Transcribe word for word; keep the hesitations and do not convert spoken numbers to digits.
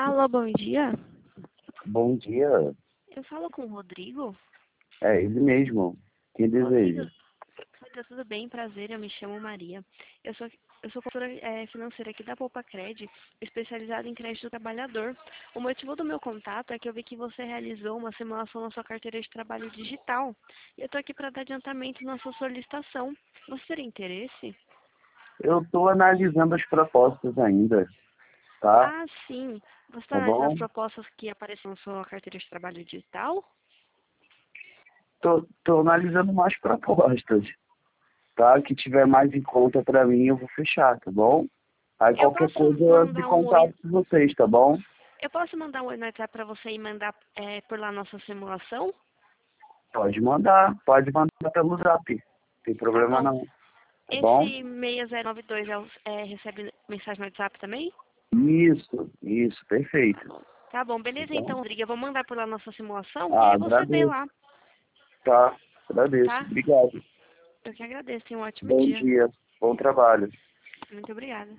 Alô, bom dia. Bom dia. Eu falo com o Rodrigo. É ele mesmo. Quem Rodrigo, deseja? tá tudo bem? Prazer, eu me chamo Maria. Eu sou, eu sou consultora é, financeira aqui da Poupa Cred, especializada em crédito do trabalhador. O motivo do meu contato é que eu vi que você realizou uma simulação na sua carteira de trabalho digital. E eu estou aqui para dar adiantamento na sua solicitação. Você teria interesse? Eu estou analisando as propostas ainda, tá? Ah, sim. Você está Tá analisando as bom? propostas que aparecem na sua carteira de trabalho digital? Tô, tô analisando mais propostas, tá? Que tiver mais em conta para mim, eu vou fechar, tá bom? Aí Eu qualquer posso coisa eu de mandar um oi. contato com vocês, tá bom? Eu posso mandar um oi no WhatsApp para você e mandar é, por lá nossa simulação? Pode mandar, pode mandar pelo zap. Não tem Tá problema bom. não, tá bom? Esse seis zero nove dois é, o- é, recebe mensagem no WhatsApp também? Isso, isso, Tá perfeito. bom. Tá bom, Tá beleza então, bom? Rodrigo. Eu vou mandar por lá nossa simulação e Ah, aí você vê agradeço, lá, tá? Agradeço, tá? obrigado. Eu que agradeço. Tenha um ótimo Bom dia. dia, bom trabalho. Muito obrigada.